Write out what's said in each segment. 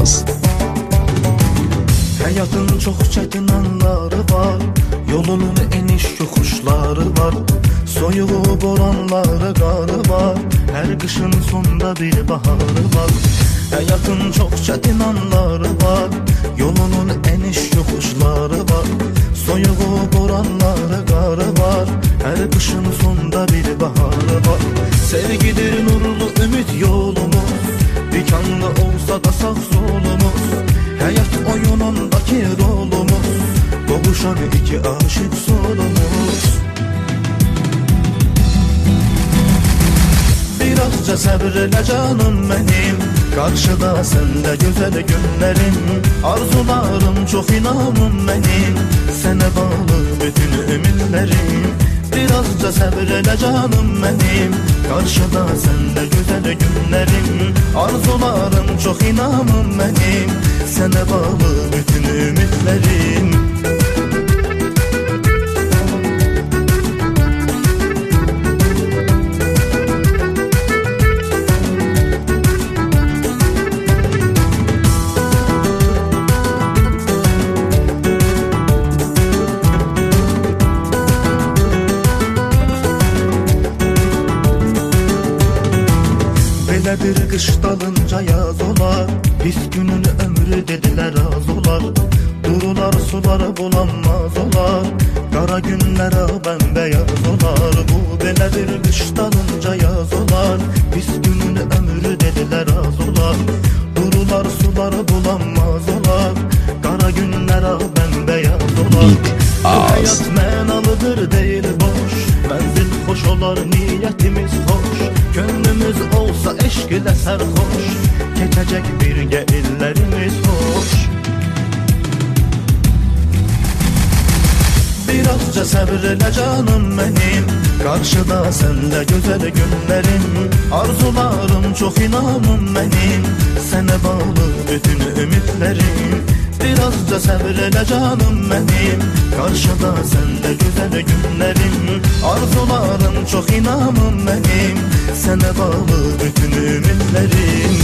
Yılmaz. Hayatın çok çetin anları var, yolunun eniş yokuşları var. Soyuğu, boranları, karı var, her kışın sonunda bir baharı var. Hayatın çok çetin anları var, yolunun eniş yokuşları var. Soyuğu, boranları, karı var, her kışın sonunda bir baharı var. Sevgidir nurlu ümit yolumuz, dikanlı olsa da sağ solumuz. Hayat oyunundaki rolumuz, boğuşan iki aşık solumuz. Birazca sabreyle canım benim, karşıda sende güzel günlerim. Arzularım çok, inanım benim, sana bağlı bütün ümitlerim. Birazca sabreyle canım benim, karşıda sende güzel günlerim. Arzularım çok, inanım benim, sana bağlı bütün ümitlerim. Belə bir kış dalınca yaz olar, pis günün ömrü dediler az olar. Durular suları bulanmaz olar, kara günlere bembeyaz olar. Bu belə bir kış dalınca yaz olar, pis günün ömrü dediler az olar. Durular suları bulanmaz olar, kara günlere bembeyaz olar. Bu hayat mənalıdır değil boş, mənzil hoş olar, niyetimiz hoş. Gönlümüz olsa eşk ile sarhoş, geçecek birge illerimiz hoş. Birazca sabreyle canım benim, karşıda sende güzel günlerim. Arzularım çok, inanım benim, sana bağlı bütün ümitlerim. Birazca sabreyle canım benim, karşıda sende güzel günlerim. Arzularım çok, inanım benim, sana bağlı bütün ümitlerim.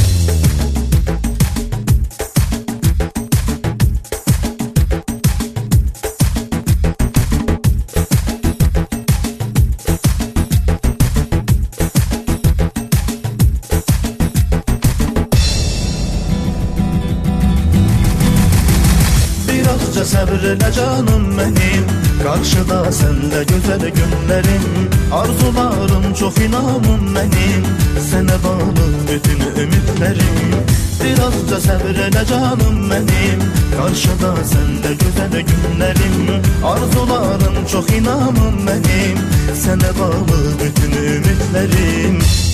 Birazca sabreyle canım benim, karşıda sende güzel günlerim. Arzularım çok, inanım benim, sana bağlı bütün ümitlerim. Birazca sabreyle canım benim, karşıda sende güzel günlerim. Arzularım çok, inanım benim, sana bağlı bütün ümitlerim.